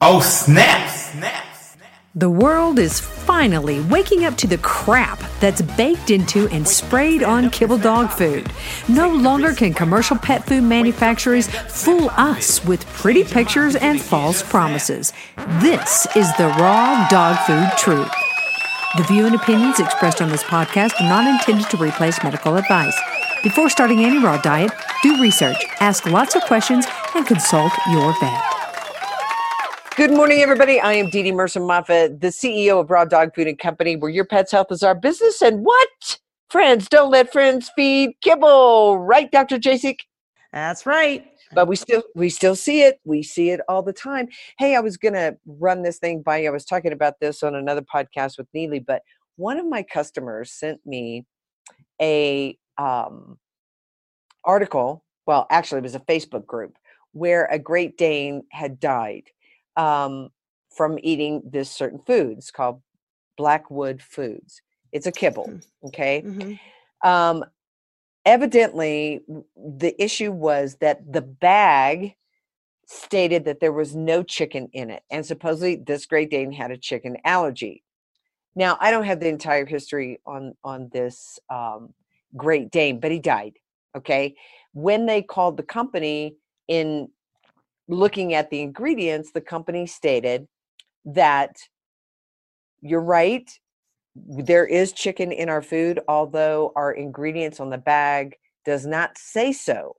Oh, snap! The world is finally waking up to the crap that's baked into and sprayed on kibble dog food. No longer can commercial pet food manufacturers fool us with pretty pictures and false promises. This is the raw dog food truth. The view and opinions expressed on this podcast are not intended to replace medical advice. Before starting any raw diet, do research, ask lots of questions, and consult your vet. Good morning, everybody. I am Dee Dee Mercer-Moffat, the CEO of Raw Dog Food and Company, where your pet's health is our business. And what? Friends, don't let friends feed kibble. Right, Dr. Jasek? That's right. But we still see it. We see it all the time. Hey, I was going to run this thing by you. I was talking about this on another podcast with Neely, but one of my customers sent me a article. Well, actually, it was a Facebook group where a Great Dane had died from eating this certain food. It's called Blackwood Foods. It's a kibble. Okay. Mm-hmm. Evidently, the issue was that the bag stated that there was no chicken in it. And supposedly this Great Dane had a chicken allergy. Now, I don't have the entire history on this Great Dane, but he died. Okay. When they called the company in looking at the ingredients, the company stated that you're right, there is chicken in our food, although our ingredients on the bag does not say so.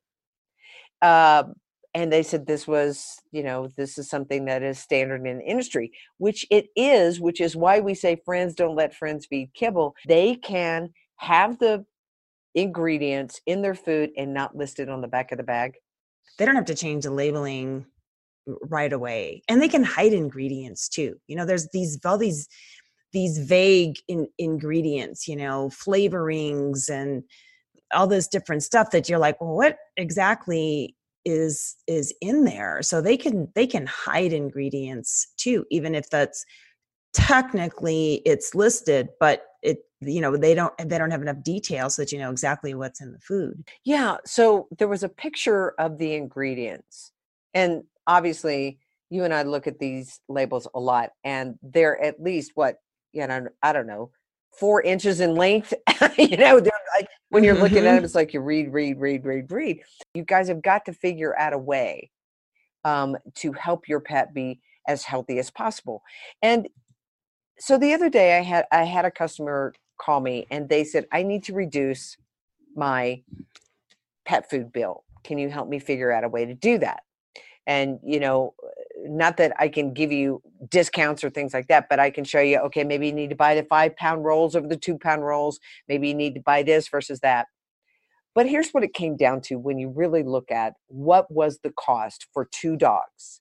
And they said this was, this is something that is standard in the industry, which it is, which is why we say friends don't let friends feed kibble. They can have the ingredients in their food and not listed on the back of the bag. They don't have to change the labeling right away, and they can hide ingredients too. There's all these vague ingredients, flavorings and all this different stuff that you're like, well, what exactly is in there? So they can hide ingredients too, even if that's technically it's listed, but they don't have enough details so that you know exactly what's in the food. Yeah. So there was a picture of the ingredients, and obviously you and I look at these labels a lot, and they're at least I don't know, 4 inches in length. They're like, when you're looking at them, it's like you read. You guys have got to figure out a way to help your pet be as healthy as possible. And so the other day I had a customer call me and they said, I need to reduce my pet food bill. Can you help me figure out a way to do that? And, not that I can give you discounts or things like that, but I can show you, okay, maybe you need to buy the 5-pound rolls over the 2-pound rolls. Maybe you need to buy this versus that. But here's what it came down to when you really look at what was the cost for 2 dogs.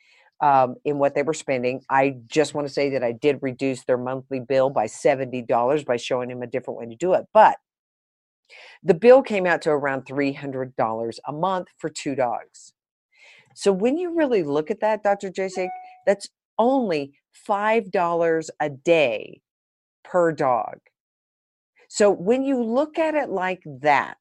In what they were spending. I just want to say that I did reduce their monthly bill by $70 by showing them a different way to do it. But the bill came out to around $300 a month for 2 dogs. So when you really look at that, Dr. Jasek, that's only $5 a day per dog. So when you look at it like that,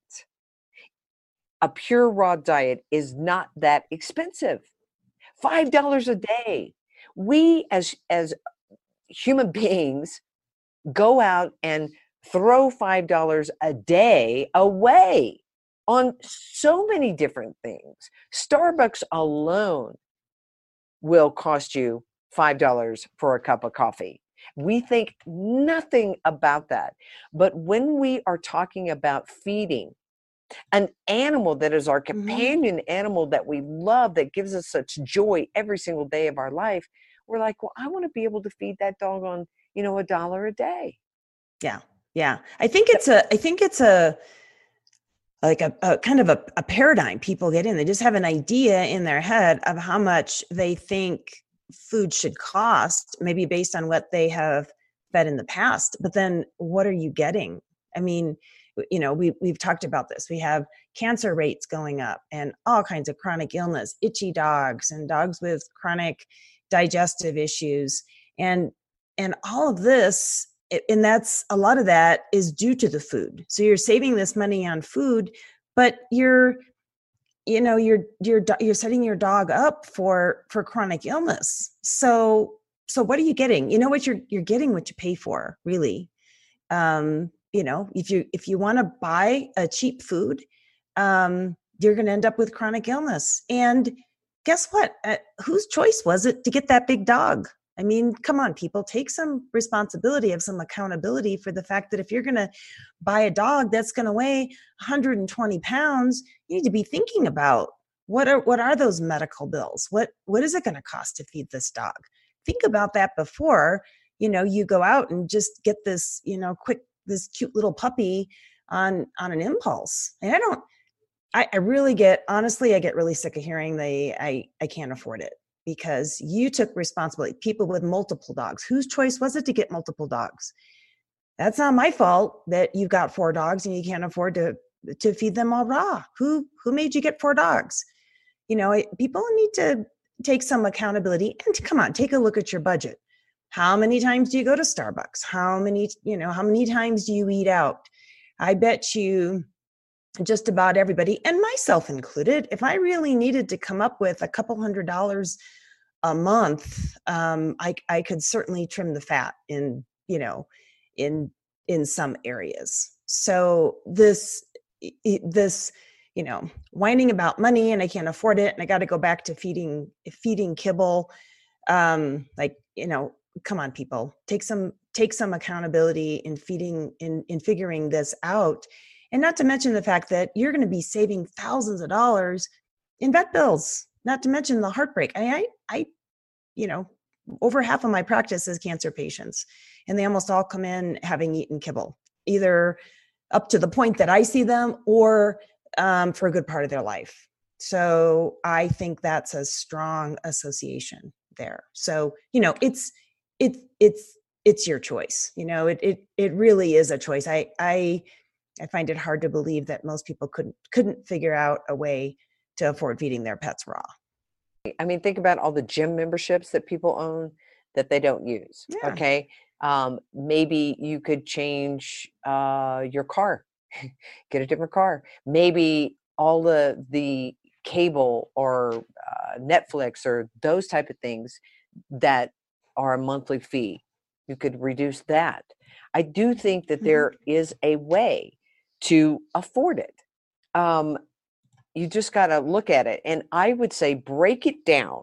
a pure raw diet is not that expensive. $5 a day. We as human beings go out and throw $5 a day away on so many different things. Starbucks alone will cost you $5 for a cup of coffee. We think nothing about that. But when we are talking about feeding an animal that is our companion animal that we love, that gives us such joy every single day of our life, we're like, well, I want to be able to feed that dog on, $1 a day. Yeah. Yeah. I think it's a kind of a paradigm people get in. They just have an idea in their head of how much they think food should cost, maybe based on what they have fed in the past. But then what are you getting? I mean, we've talked about this. We have cancer rates going up and all kinds of chronic illness, itchy dogs and dogs with chronic digestive issues and all of this. And that's a lot of that is due to the food. So you're saving this money on food, but you're you're setting your dog up for chronic illness. So what are you getting? You know what you're getting, what you pay for, really. If you want to buy a cheap food, you're going to end up with chronic illness. And guess what? Whose choice was it to get that big dog? I mean, come on, people, take some responsibility, have some accountability for the fact that if you're going to buy a dog that's going to weigh 120 pounds, you need to be thinking about what are those medical bills? What is it going to cost to feed this dog? Think about that before, you go out and just get this, this cute little puppy on an impulse. And I really get really sick of hearing I can't afford it, because you took responsibility. People with multiple dogs, whose choice was it to get multiple dogs? That's not my fault that you've got 4 dogs and you can't afford to feed them all raw. Who made you get 4 dogs? People need to take some accountability, and come on, take a look at your budget. How many times do you go to Starbucks? How many times do you eat out? I bet you just about everybody, and myself included, if I really needed to come up with a couple $100 a month, I could certainly trim the fat in some areas. So this whining about money and I can't afford it and I got to go back to feeding kibble. Come on, people, take some accountability in figuring this out. And not to mention the fact that you're going to be saving thousands of dollars in vet bills, not to mention the heartbreak. Over half of my practice is cancer patients, and they almost all come in having eaten kibble, either up to the point that I see them or for a good part of their life. So I think that's a strong association there. So, it's your choice. It really is a choice. I find it hard to believe that most people couldn't figure out a way to afford feeding their pets raw. I mean, think about all the gym memberships that people own that they don't use. Yeah. Okay. Maybe you could change your car, get a different car. Maybe all the cable or Netflix or those type of things that are a monthly fee, you could reduce that. I do think that there is a way to afford it. You just got to look at it. And I would say break it down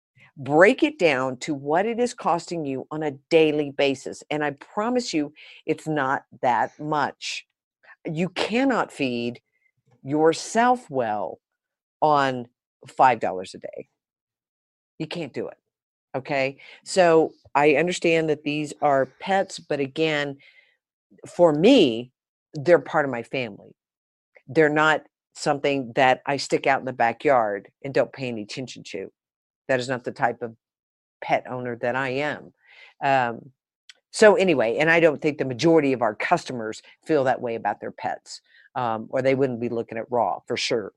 to what it is costing you on a daily basis. And I promise you, it's not that much. You cannot feed yourself well on $5 a day. You can't do it. Okay. So I understand that these are pets, but again, for me, they're part of my family. They're not something that I stick out in the backyard and don't pay any attention to. That is not the type of pet owner that I am. So anyway, and I don't think the majority of our customers feel that way about their pets, or they wouldn't be looking at raw for sure.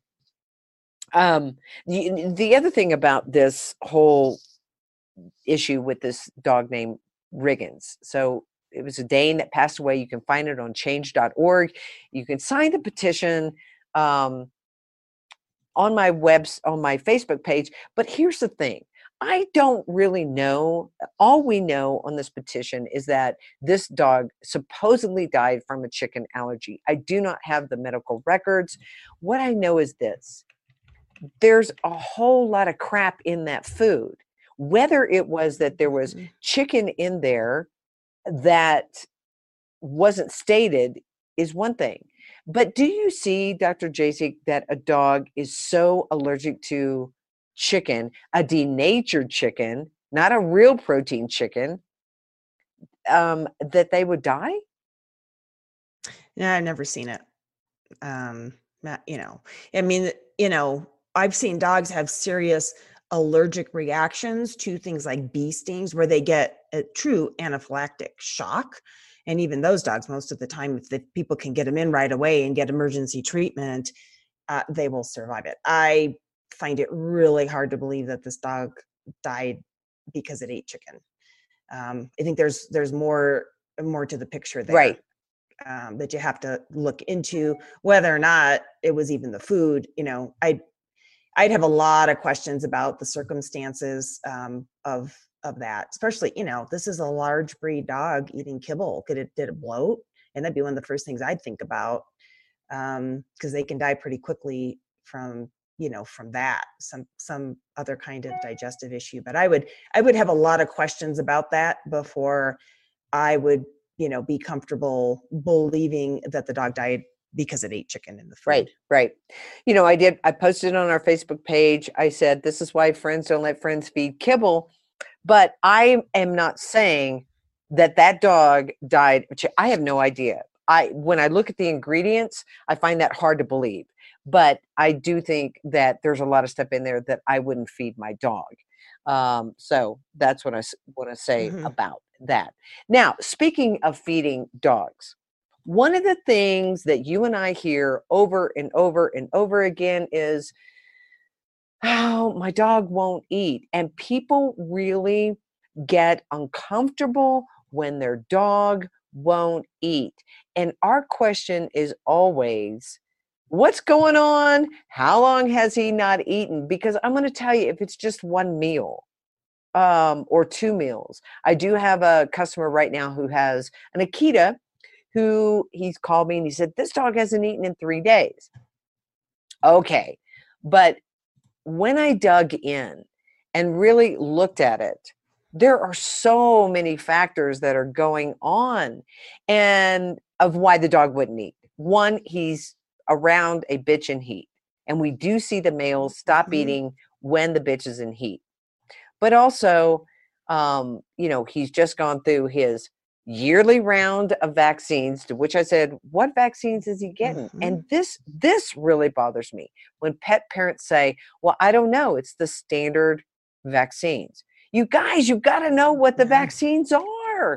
The other thing about this whole issue with this dog named Riggins. So it was a Dane that passed away. You can find it on change.org. You can sign the petition on my Facebook page. But here's the thing. I don't really know. All we know on this petition is that this dog supposedly died from a chicken allergy. I do not have the medical records. What I know is this. There's a whole lot of crap in that food. Whether it was that there was chicken in there that wasn't stated is one thing. But do you see, Dr. Jasek, that a dog is so allergic to chicken, a denatured chicken, not a real protein chicken, that they would die? No, I've never seen it. I've seen dogs have serious allergic reactions to things like bee stings where they get a true anaphylactic shock. And even those dogs, most of the time, if the people can get them in right away and get emergency treatment, they will survive it. I find it really hard to believe that this dog died because it ate chicken. I think there's more to the picture there. Right. That you have to look into whether or not it was even the food. I'd have a lot of questions about the circumstances of that, especially, this is a large breed dog eating kibble. Did it bloat? And that'd be one of the first things I'd think about, because they can die pretty quickly from that, some other kind of digestive issue. But I would have a lot of questions about that before I would, be comfortable believing that the dog died because it ate chicken in the food. Right. I posted on our Facebook page. I said, this is why friends don't let friends feed kibble. But I am not saying that dog died. I have no idea. When I look at the ingredients, I find that hard to believe. But I do think that there's a lot of stuff in there that I wouldn't feed my dog. So that's what I want to say about that. Now, speaking of feeding dogs, one of the things that you and I hear over and over and over again is, oh, my dog won't eat. And people really get uncomfortable when their dog won't eat. And our question is always, what's going on? How long has he not eaten? Because I'm going to tell you, if it's just one meal or 2 meals, I do have a customer right now who has an Akita who he's called me and he said, this dog hasn't eaten in 3 days. Okay. But when I dug in and really looked at it, there are so many factors that are going on and of why the dog wouldn't eat. One, he's around a bitch in heat. And we do see the males stop eating when the bitch is in heat. But also, he's just gone through his yearly round of vaccines, to which I said, what vaccines is he getting? And this really bothers me when pet parents say, well, I don't know, it's the standard vaccines. You guys, you got to know what the vaccines are.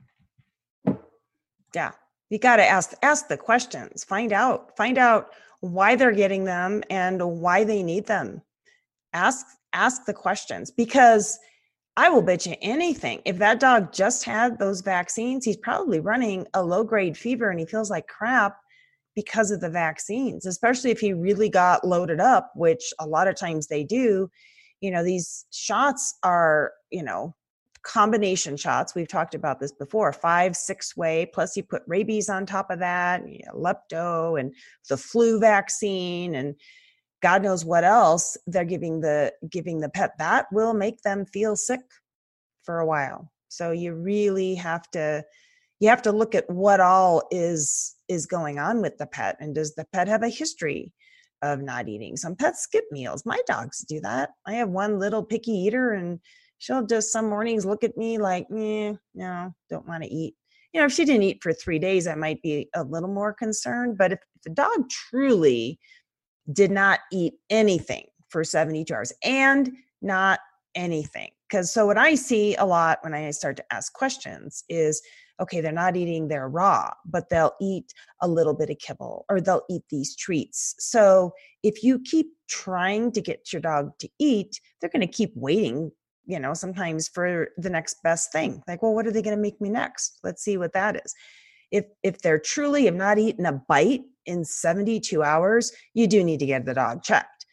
Yeah, you got to ask the questions, find out why they're getting them and why they need them. Ask the questions, because I will bet you anything, if that dog just had those vaccines, he's probably running a low-grade fever and he feels like crap because of the vaccines, especially if he really got loaded up, which a lot of times they do. These shots are, combination shots. We've talked about this before, 5-6 way, plus you put rabies on top of that, lepto and the flu vaccine and God knows what else they're giving the pet. That will make them feel sick for a while. So you really have to look at what all is going on with the pet. And does the pet have a history of not eating? Some pets skip meals. My dogs do that. I have one little picky eater and she'll just some mornings look at me like, no, don't want to eat. If she didn't eat for 3 days, I might be a little more concerned. But if the dog truly did not eat anything for 72 hours and not anything. So what I see a lot when I start to ask questions is, okay, they're not eating their raw, but they'll eat a little bit of kibble or they'll eat these treats. So if you keep trying to get your dog to eat, they're going to keep waiting, sometimes for the next best thing. Like, well, what are they going to make me next? Let's see what that is. If they're truly have not eaten a bite in 72 hours, you do need to get the dog checked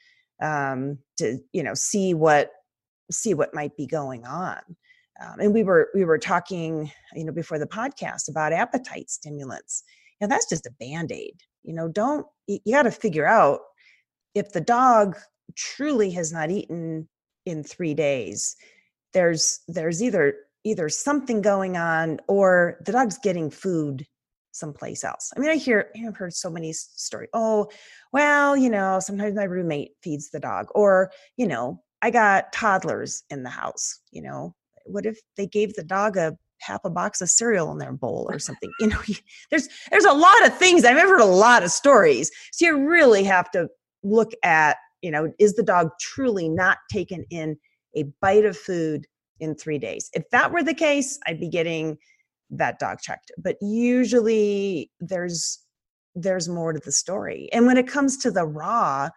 to see what might be going on. And we were talking before the podcast about appetite stimulants. That's just a Band-Aid. You got to figure out if the dog truly has not eaten in 3 days. There's either something going on or the dog's getting food someplace else. I mean, I've heard so many stories. Oh, well, sometimes my roommate feeds the dog, or, I got toddlers in the house. What if they gave the dog half a box of cereal in their bowl or something? There's a lot of things. I've heard a lot of stories. So you really have to look at, is the dog truly not taken in a bite of food in 3 days? If that were the case, I'd be getting that dog checked. But usually there's more to the story. And when it comes to the raw,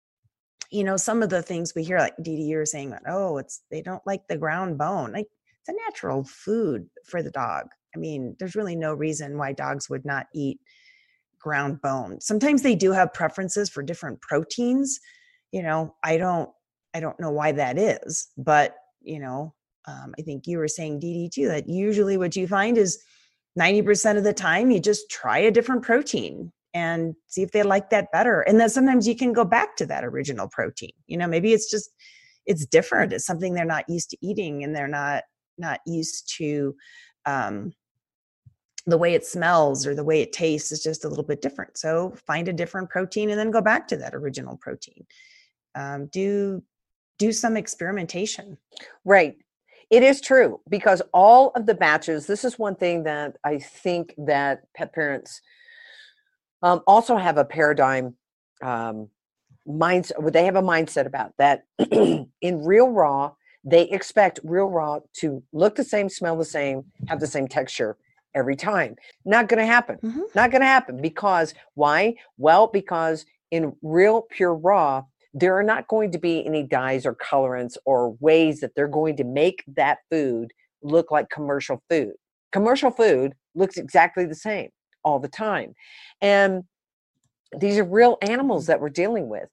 some of the things we hear, like Dee Dee, you're saying, they don't like the ground bone. Like, it's a natural food for the dog. I mean, there's really no reason why dogs would not eat ground bone. Sometimes they do have preferences for different proteins. I don't know why that is, but I think you were saying, Dee Dee, too, that usually what you find is 90% of the time you just try a different protein and see if they like that better. And then sometimes you can go back to that original protein. Maybe it's different. It's something they're not used to eating, and they're not used to the way it smells or the way it tastes is just a little bit different. So find a different protein and then go back to that original protein. Do some experimentation. Right. It is true, because all of the batches, this is one thing that I think that pet parents also have a paradigm mindset. They have a mindset about that. In real raw, they expect real raw to look the same, smell the same, have the same texture every time. Not going to happen. Mm-hmm. Not going to happen. Because why? Well, because in real pure raw, there are not going to be any dyes or colorants or ways that they're going to make that food look like commercial food. Commercial food looks exactly the same all the time. And these are real animals that we're dealing with.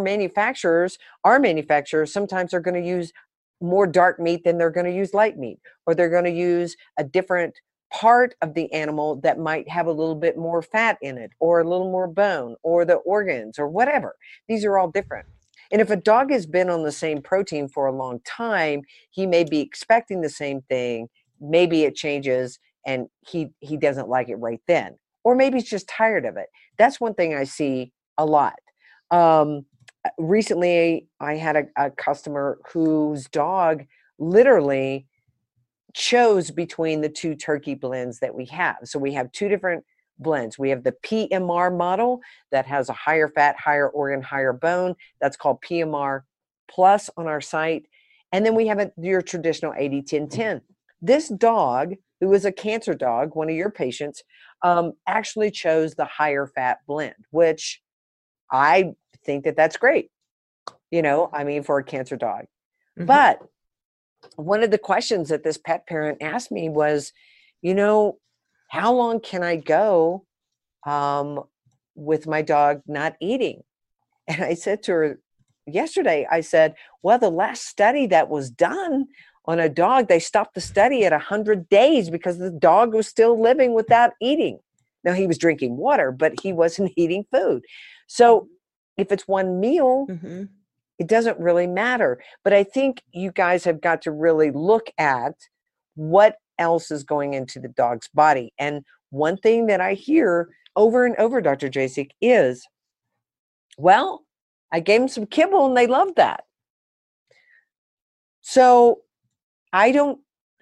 Our manufacturers sometimes are going to use more dark meat than they're going to use light meat, or they're going to use a different part of the animal that might have a little bit more fat in it, or a little more bone, or the organs, or whatever. These are all different. And if a dog has been on the same protein for a long time, he may be expecting the same thing. Maybe it changes and he doesn't like it right then. Or maybe he's just tired of it. That's one thing I see a lot. Recently, I had a customer whose dog literally chose between the two turkey blends that we have. So we have two different blends. We have the PMR model that has a higher fat, higher organ, higher bone. That's called PMR Plus on our site. And then we have your traditional 80-10-10. This dog, who was a cancer dog, one of your patients, actually chose the higher fat blend, which I think that's great, for a cancer dog. Mm-hmm. But one of the questions that this pet parent asked me was, how long can I go with my dog not eating? And I said to her yesterday, I said, well, the last study that was done on a dog, they stopped the study at 100 days because the dog was still living without eating. Now, he was drinking water, but he wasn't eating food. So if it's one meal, mm-hmm. it doesn't really matter. But I think you guys have got to really look at what else is going into the dog's body. And one thing that I hear over and over, Dr. Jasek, is, well, I gave them some kibble and they loved that. So I don't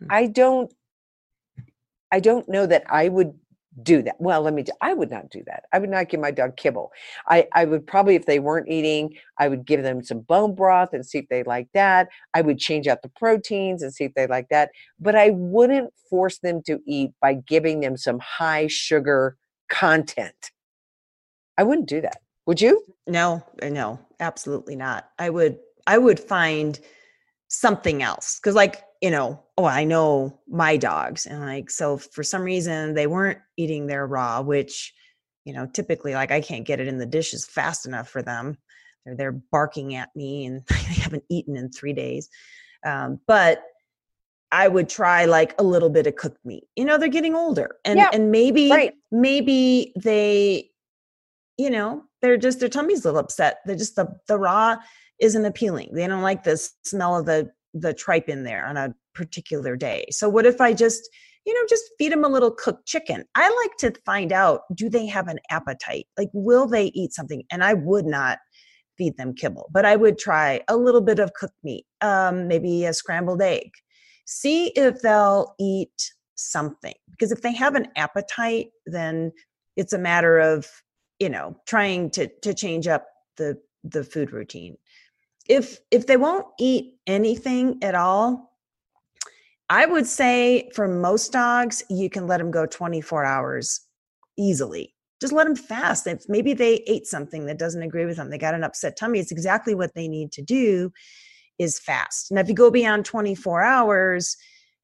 know that I would do that. Well, I would not do that. I would not give my dog kibble. I would probably, if they weren't eating, I would give them some bone broth and see if they like that. I would change out the proteins and see if they like that. But I wouldn't force them to eat by giving them some high sugar content. I wouldn't do that. Would you? No, absolutely not. I would find something else. Cause I know my dogs, and so for some reason they weren't eating their raw, which, typically I can't get it in the dishes fast enough for them. They're barking at me and they haven't eaten in 3 days. But I would try a little bit of cooked meat. They're getting older and maybe, right. Maybe they, their tummy's a little upset. They're just the raw isn't appealing. They don't like the smell of the tripe in there on a particular day. So what if I just feed them a little cooked chicken? I like to find out, do they have an appetite? Will they eat something? And I would not feed them kibble, but I would try a little bit of cooked meat, maybe a scrambled egg. See if they'll eat something. Because if they have an appetite, then it's a matter of, trying to change up the food routine. If they won't eat anything at all, I would say for most dogs, you can let them go 24 hours easily. Just let them fast. If maybe they ate something that doesn't agree with them, they got an upset tummy, it's exactly what they need to do is fast. Now, if you go beyond 24 hours,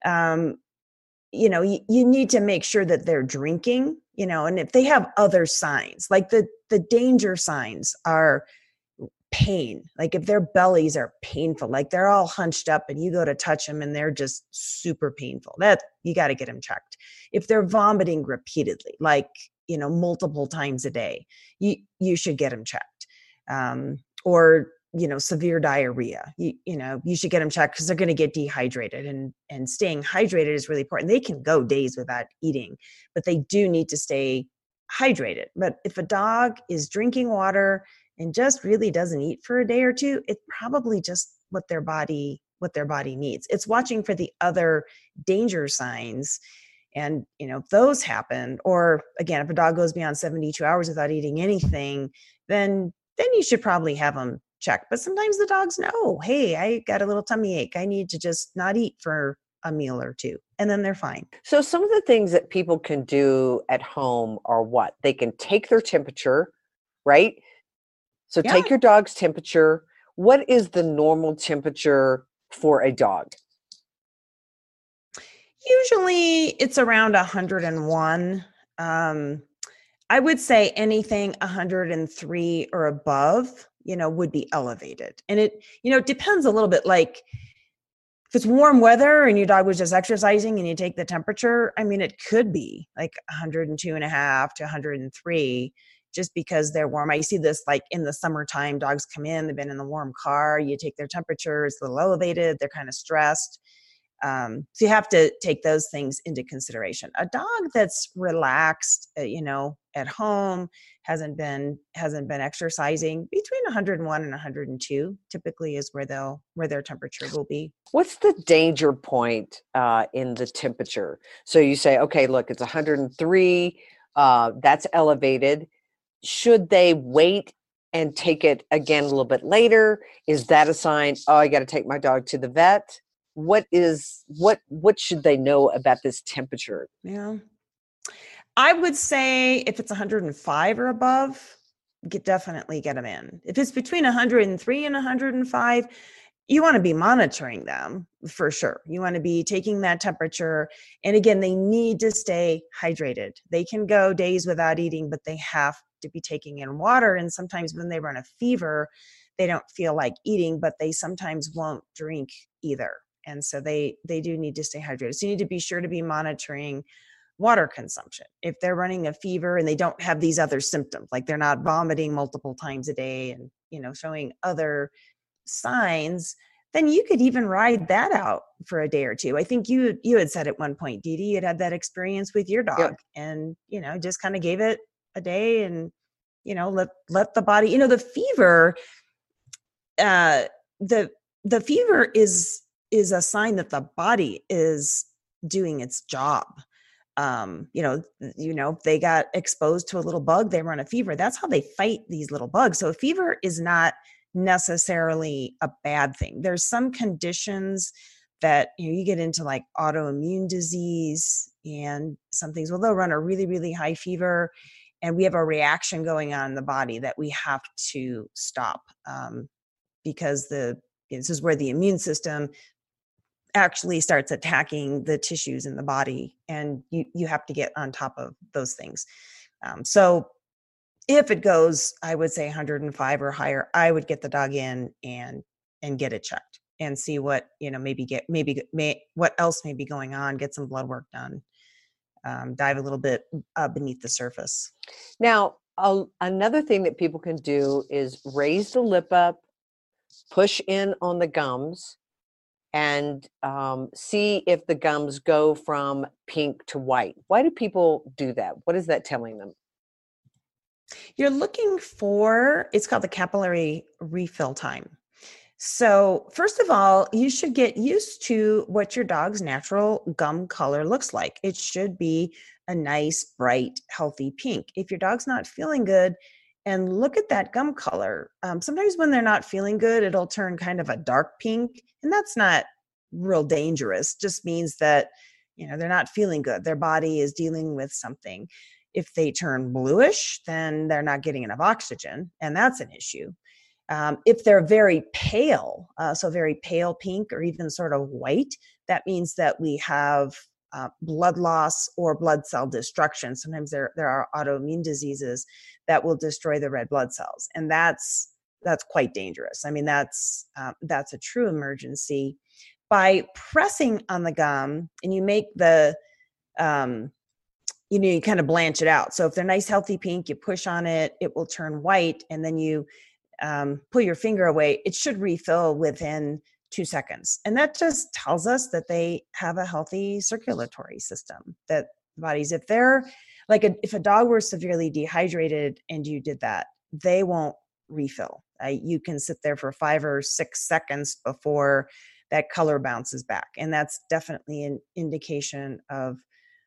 you need to make sure that they're drinking, and if they have other signs, like the danger signs are pain, like if their bellies are painful, like they're all hunched up and you go to touch them and they're just super painful, that you got to get them checked. If they're vomiting repeatedly, like, multiple times a day, you should get them checked. Or, severe diarrhea, you should get them checked because they're going to get dehydrated, and staying hydrated is really important. They can go days without eating, but they do need to stay hydrated. But if a dog is drinking water and just really doesn't eat for a day or two, it's probably just what their body needs. It's watching for the other danger signs. And, if those happen, or again, if a dog goes beyond 72 hours without eating anything, then you should probably have them checked. But sometimes the dogs know, hey, I got a little tummy ache. I need to just not eat for a meal or two, and then they're fine. So some of the things that people can do at home are what? They can take their temperature, right? So Yeah. take your dog's temperature. What is the normal temperature for a dog? Usually it's around 101. I would say anything 103 or above, would be elevated. And it, depends a little bit. Like if it's warm weather and your dog was just exercising and you take the temperature, I mean, it could be like 102 and a half to 103 just because they're warm. I see this like in the summertime, dogs come in, they've been in the warm car, you take their temperature, it's a little elevated, they're kind of stressed. So you have to take those things into consideration. A dog that's relaxed, at home, hasn't been exercising, between 101 and 102 typically is where their temperature will be. What's the danger point in the temperature? So you say, okay, look, it's 103. That's elevated. Should they wait and take it again a little bit later? Is that a sign? Oh, I got to take my dog to the vet. What should they know about this temperature? Yeah. I would say if it's 105 or above, definitely get them in. If it's between 103 and 105, you want to be monitoring them for sure. You want to be taking that temperature. And again, they need to stay hydrated. They can go days without eating, but they have to be taking in water. And sometimes when they run a fever, they don't feel like eating, but they sometimes won't drink either. And so they do need to stay hydrated. So you need to be sure to be monitoring water consumption. If they're running a fever and they don't have these other symptoms, like they're not vomiting multiple times a day and, showing other signs, then you could even ride that out for a day or two. I think you had said at one point, Dee Dee, you had that experience with your dog. Yep. And, just kind of gave it a day and, let the body, the fever, the fever is a sign that the body is doing its job. They got exposed to a little bug, they run a fever. That's how they fight these little bugs. So a fever is not necessarily a bad thing. There's some conditions that you get into, like autoimmune disease and some things. Well, they'll run a really, really high fever, and we have a reaction going on in the body that we have to stop because this is where the immune system actually starts attacking the tissues in the body, and you have to get on top of those things. So if it goes, I would say 105 or higher, I would get the dog in and get it checked and see what, what else may be going on, get some blood work done, dive a little bit beneath the surface. Now, another thing that people can do is raise the lip up, push in on the gums, and see if the gums go from pink to white. Why do people do that? What is that telling them? You're looking for, it's called the capillary refill time. So first of all, you should get used to what your dog's natural gum color looks like. It should be a nice, bright, healthy pink. If your dog's not feeling good, and look at that gum color. Sometimes when they're not feeling good, it'll turn kind of a dark pink, and that's not real dangerous. Just means that, they're not feeling good. Their body is dealing with something. If they turn bluish, then they're not getting enough oxygen, and that's an issue. If they're very pale, so very pale pink or even sort of white, that means that we have blood loss or blood cell destruction. Sometimes there are autoimmune diseases that will destroy the red blood cells. And that's that's quite dangerous. I mean, that's a true emergency. By pressing on the gum, and you make the you kind of blanch it out. So if they're nice, healthy pink, you push on it, it will turn white, and then you pull your finger away. It should refill within 2 seconds. And that just tells us that they have a healthy circulatory system, that bodies, if they're like, if a dog were severely dehydrated and you did that, they won't refill. You can sit there for 5 or 6 seconds before that color bounces back. And that's definitely an indication of,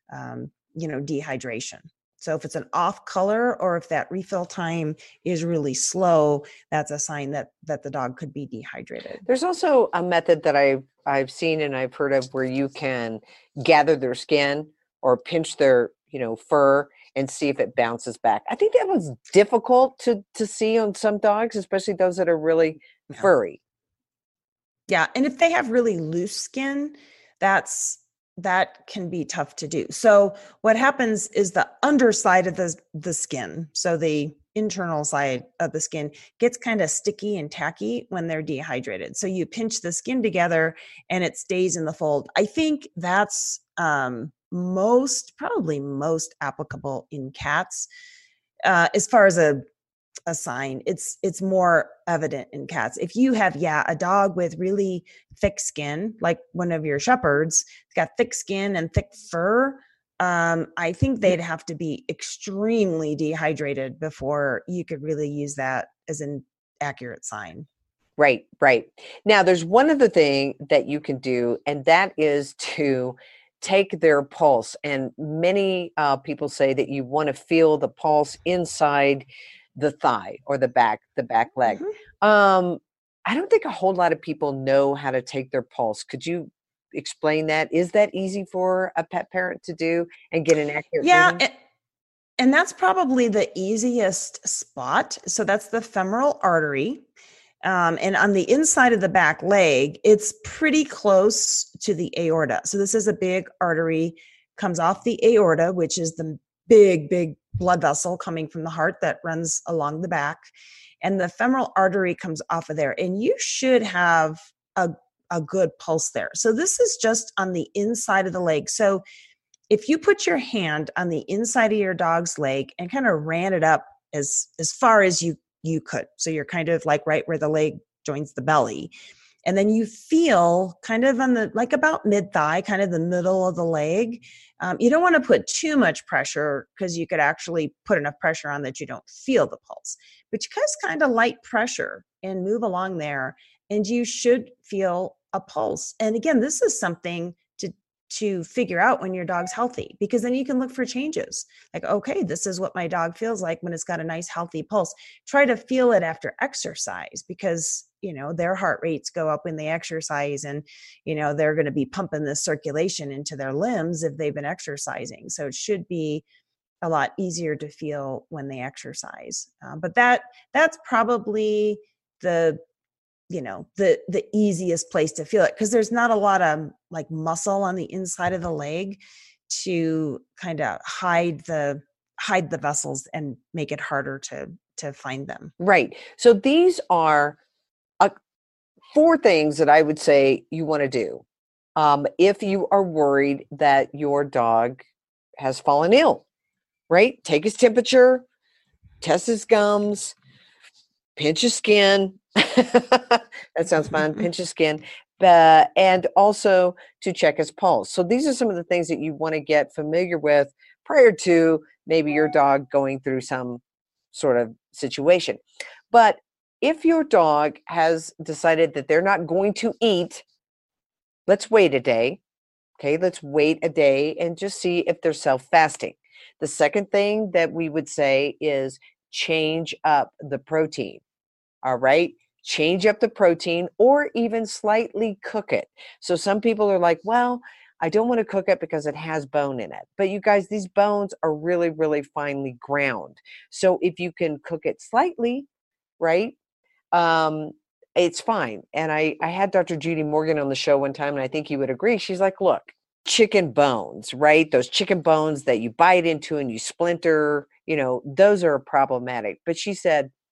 dehydration. So if it's an off color, or if that refill time is really slow, that's a sign that the dog could be dehydrated. There's also a method that I've seen and I've heard of where you can gather their skin or pinch their, fur and see if it bounces back. I think that was difficult to see on some dogs, especially those that are really furry. Yeah. And if they have really loose skin, that can be tough to do. So what happens is the underside of the skin, so the internal side of the skin, gets kind of sticky and tacky when they're dehydrated. So you pinch the skin together and it stays in the fold. I think that's probably most applicable in cats. As far as a sign, it's more evident in cats. If you have a dog with really thick skin, like one of your shepherds, it's got thick skin and thick fur, I think they'd have to be extremely dehydrated before you could really use that as an accurate sign. Right. Now there's one other thing that you can do, and that is to take their pulse. And many people say that you want to feel the pulse inside the thigh or the back leg. Mm-hmm. I don't think a whole lot of people know how to take their pulse. Could you explain that? Is that easy for a pet parent to do and get an accurate reading? And that's probably the easiest spot. So that's the femoral artery. And on the inside of the back leg, it's pretty close to the aorta. So this is a big artery, comes off the aorta, which is the big blood vessel coming from the heart that runs along the back. And the femoral artery comes off of there. And you should have a good pulse there. So this is just on the inside of the leg. So if you put your hand on the inside of your dog's leg and kind of ran it up as far as you could. So you're kind of like right where the leg joins the belly. And then you feel kind of on the, like about mid-thigh, kind of the middle of the leg. You don't want to put too much pressure because you could actually put enough pressure on that you don't feel the pulse. But you just kind of light pressure and move along there, and you should feel a pulse. And again, this is something to figure out when your dog's healthy, because then you can look for changes. Like, okay, this is what my dog feels like when it's got a nice healthy pulse. Try to feel it after exercise, because their heart rates go up when they exercise, and they're going to be pumping this circulation into their limbs if they've been exercising. So it should be a lot easier to feel when they exercise. But that's probably the easiest place to feel it, because there's not a lot of like muscle on the inside of the leg to kind of hide the vessels and make it harder to find them. Right. So these are 4 things that I would say you want to do if you are worried that your dog has fallen ill, right? Take his temperature, test his gums, pinch his skin. That sounds fun. Pinch his skin. And also to check his pulse. So these are some of the things that you want to get familiar with prior to maybe your dog going through some sort of situation. But if your dog has decided that they're not going to eat, let's wait a day. Okay, let's wait a day and just see if they're self-fasting. The second thing that we would say is change up the protein. All right. Change up the protein, or even slightly cook it. So some people are like, well, I don't want to cook it because it has bone in it. But you guys, these bones are really, really finely ground. So if you can cook it slightly, right, it's fine. And I had Dr. Judy Morgan on the show one time, and I think you would agree. She's like, look, chicken bones, right? Those chicken bones that you bite into and you splinter, those are problematic. But she said,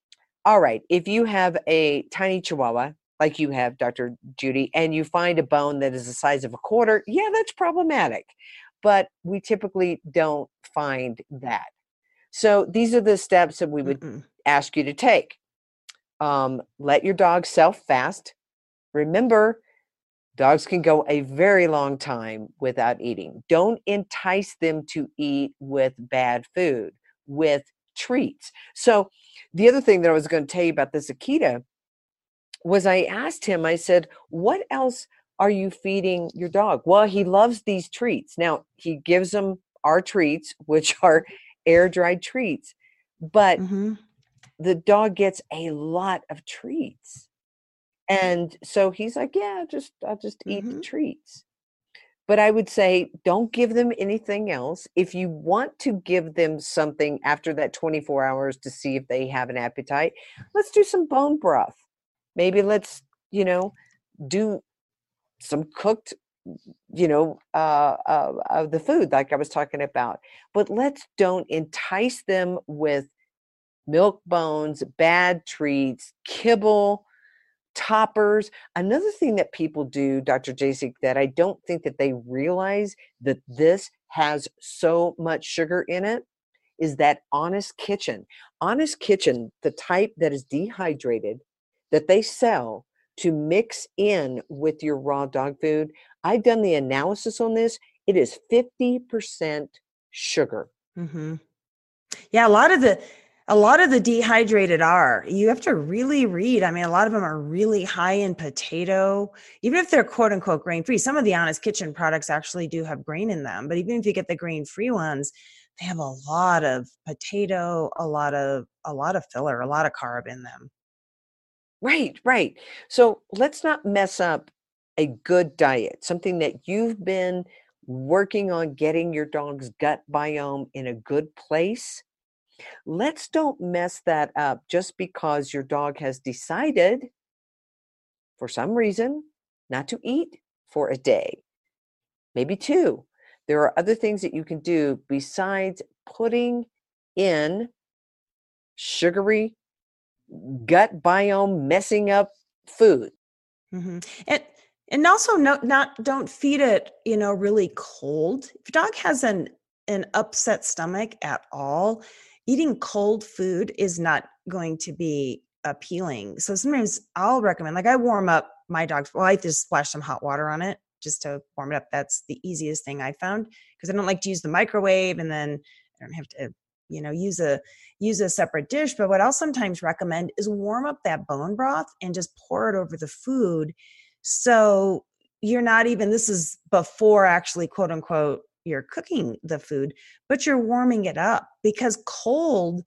all right, if you have a tiny Chihuahua, like you have, Dr. Judy, and you find a bone that is the size of a quarter, yeah, that's problematic. But we typically don't find that. So these are the steps that we would Mm-mm. ask you to take. Let your dog self-fast. Remember, dogs can go a very long time without eating. Don't entice them to eat with bad food, with treats. So the other thing that I was going to tell you about this Akita was I asked him, I said, what else are you feeding your dog? Well, he loves these treats. Now, he gives them our treats, which are air dried treats, but Mm-hmm. the dog gets a lot of treats. And so he's like, yeah, I'll just eat the Mm-hmm. treats. But I would say don't give them anything else. If you want to give them something after that 24 hours to see if they have an appetite, let's do some bone broth. Maybe let's, do some cooked, of the food like I was talking about. But let's don't entice them with milk bones, bad treats, kibble, toppers. Another thing that people do, Dr. Jasek, that I don't think that they realize that this has so much sugar in it is that Honest Kitchen. Honest Kitchen, the type that is dehydrated that they sell to mix in with your raw dog food. I've done the analysis on this. It is 50% sugar. Mm-hmm. Yeah, a lot of the dehydrated are. You have to really read. I mean, a lot of them are really high in potato, even if they're quote unquote grain free. Some of the Honest Kitchen products actually do have grain in them, but even if you get the grain free ones, they have a lot of potato, a lot of filler, a lot of carb in them. Right, right. So let's not mess up a good diet, something that you've been working on getting your dog's gut biome in a good place. Let's don't mess that up just because your dog has decided for some reason not to eat for a day, maybe two. There are other things that you can do besides putting in sugary, gut biome messing up food. Hmm. And also not don't feed it, really cold. If your dog has an upset stomach at all, eating cold food is not going to be appealing. So sometimes I'll recommend, like I warm up my dog's, well, I just splash some hot water on it just to warm it up. That's the easiest thing I found because I don't like to use the microwave and then I don't have to, use a separate dish. But what I'll sometimes recommend is warm up that bone broth and just pour it over the food. So you're not even, this is before actually, quote unquote, you're cooking the food, but you're warming it up because cold,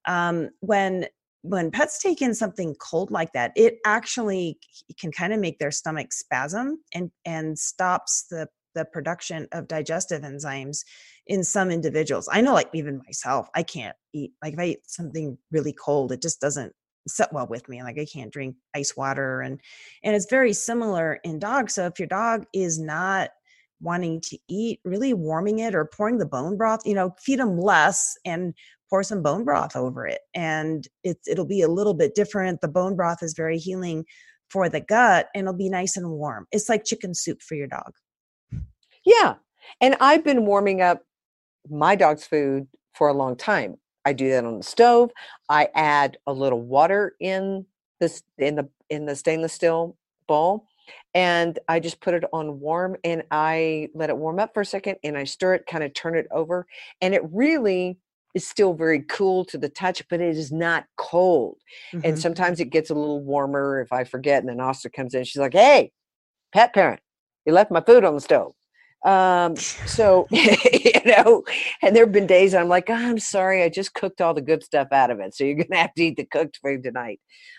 when pets take in something cold like that, it actually can kind of make their stomach spasm and stops the production of digestive enzymes in some individuals. I know, like even myself, I can't eat, like if I eat something really cold, it just doesn't sit well with me. Like I can't drink ice water and it's very similar in dogs. So if your dog is not wanting to eat, really warming it or pouring the bone broth, feed them less and pour some bone broth over it. And it'll be a little bit different. The bone broth is very healing for the gut and it'll be nice and warm. It's like chicken soup for your dog. Yeah. And I've been warming up my dog's food for a long time. I do that on the stove. I add a little water in this in the stainless steel bowl and I just put it on warm and I let it warm up for a second and I stir it, kind of turn it over, and it really is still very cool to the touch, but it is not cold. And Mm-hmm. sometimes it gets a little warmer if I forget, and then Oster comes in. She's like, "Hey, pet parent, you left my food on the stove." So and there have been days I'm like, oh, I'm sorry, I just cooked all the good stuff out of it, so you're gonna have to eat the cooked food tonight.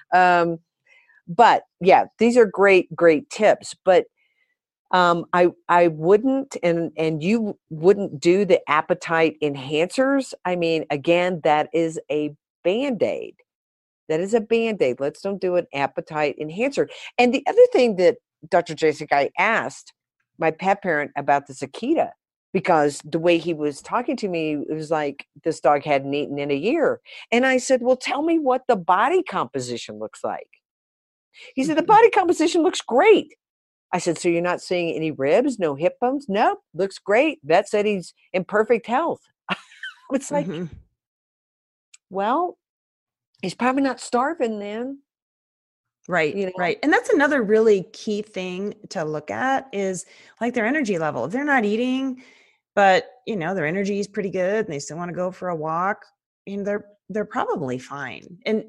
But yeah, these are great tips. But I wouldn't, and you wouldn't do the appetite enhancers. I mean, again, that is a band-aid. That is a band-aid. Let's don't do an appetite enhancer. And the other thing that Dr. Jasek, I asked my pet parent about this Akita, because the way he was talking to me, it was like this dog hadn't eaten in a year. And I said, well, tell me what the body composition looks like. He said, the body composition looks great. I said, so you're not seeing any ribs, no hip bones? Nope, looks great. Vet said he's in perfect health. It's like, well, he's probably not starving then. Right, You know? right. And that's another really key thing to look at is like their energy level. If they're not eating, but their energy is pretty good and they still want to go for a walk, they're probably fine. And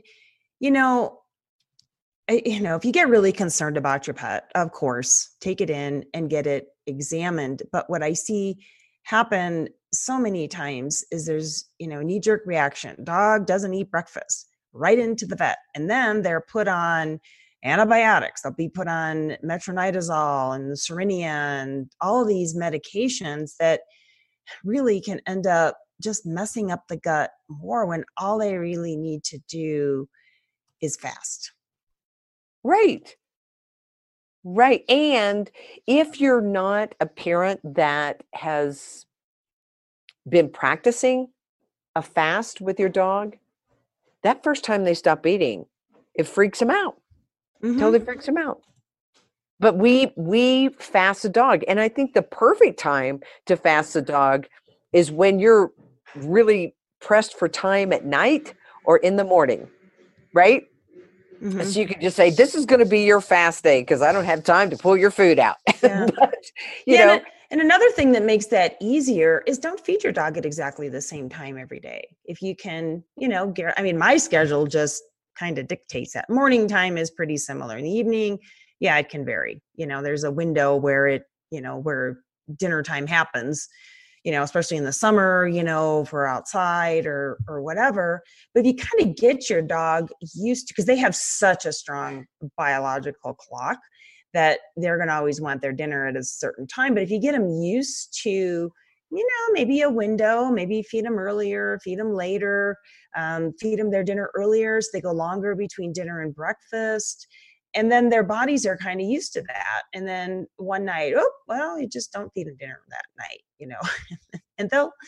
if you get really concerned about your pet, of course, take it in and get it examined. But what I see happen so many times is there's, knee-jerk reaction. Dog doesn't eat breakfast, right into the vet. And then they're put on antibiotics. They'll be put on metronidazole and Cerenia and all of these medications that really can end up just messing up the gut more when all they really need to do is fast. Right. Right. And if you're not a parent that has been practicing a fast with your dog, that first time they stop eating, it freaks them out. Totally freaks them out. But we fast a dog. And I think the perfect time to fast a dog is when you're really pressed for time at night or in the morning, right? So you can just say, this is going to be your fast day because I don't have time to pull your food out. Yeah. But, you know. And another thing that makes that easier is don't feed your dog at exactly the same time every day. If you can, my schedule just kind of dictates that. Morning time is pretty similar. In the evening, yeah, it can vary. There's a window where where dinner time happens, especially in the summer, for outside or whatever. But if you kind of get your dog used to, because they have such a strong biological clock that they're going to always want their dinner at a certain time. But if you get them used to, maybe a window, maybe feed them earlier, feed them later, feed them their dinner earlier so they go longer between dinner and breakfast. And then their bodies are kind of used to that. And then one night, you just don't feed them dinner that night, and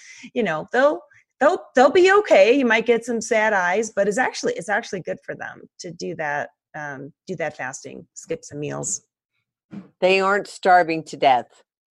they'll be okay. You might get some sad eyes, but it's actually good for them to do that fasting, skip some meals. They aren't starving to death.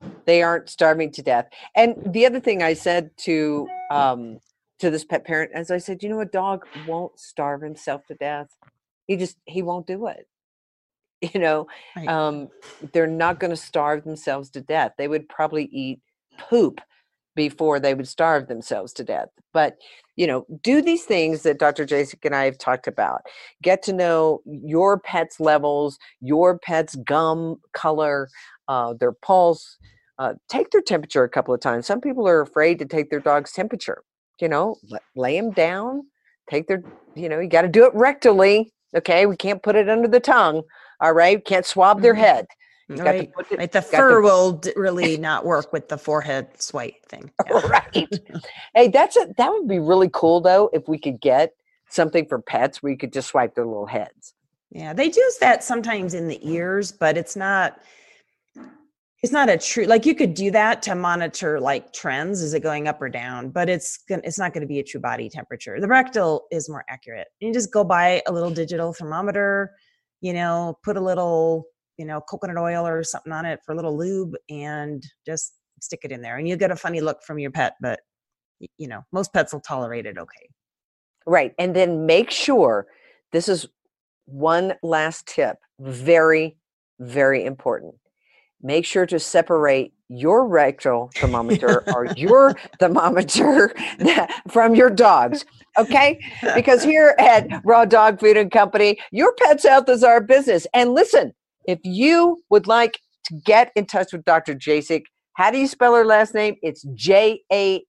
And the other thing I said to this pet parent, as I said, a dog won't starve himself to death. He won't do it. Right. They're not going to starve themselves to death. They would probably eat poop before they would starve themselves to death. But, do these things that Dr. Jasek and I have talked about. Get to know your pet's levels, your pet's gum color, their pulse. Take their temperature a couple of times. Some people are afraid to take their dog's temperature. Lay them down. Take their, you got to do it rectally. Okay, we can't put it under the tongue. All right, can't swab their head. Right. The fur will really not work with the forehead swipe thing. Yeah. Right. Hey, that would be really cool though if we could get something for pets where you could just swipe their little heads. Yeah, they use that sometimes in the ears, but it's not a true, like you could do that to monitor like trends, is it going up or down, but it's not going to be a true body temperature. The rectal is more accurate. You just go buy a little digital thermometer, put a little, coconut oil or something on it for a little lube and just stick it in there. And you'll get a funny look from your pet, but most pets will tolerate it okay. Right. And then make sure, this is one last tip, very, very important. Make sure to separate your rectal thermometer or your thermometer from your dog's, okay? Because here at Raw Dog Food and Company, your pet's health is our business. And listen, if you would like to get in touch with Dr. Jasek, how do you spell her last name? It's Jasek.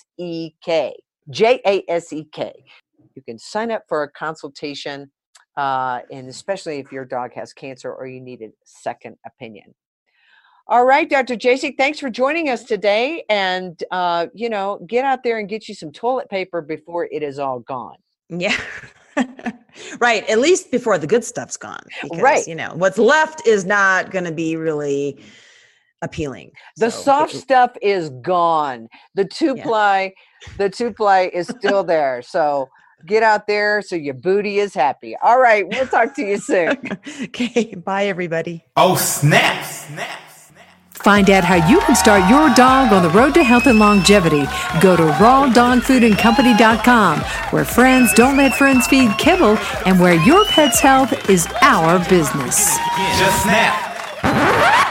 Jasek. You can sign up for a consultation, and especially if your dog has cancer or you need a second opinion. All right, Dr. Jasek, thanks for joining us today. And, get out there and get you some toilet paper before it is all gone. Yeah. Right. At least before the good stuff's gone. Because, right. What's left is not going to be really appealing. The soft stuff is gone. The two ply is still there. So get out there so your booty is happy. All right, we'll talk to you soon. Okay, bye everybody. Oh, snap. Find out how you can start your dog on the road to health and longevity. Go to rawdogfoodandcompany.com, where friends don't let friends feed kibble and where your pet's health is our business. Just snap.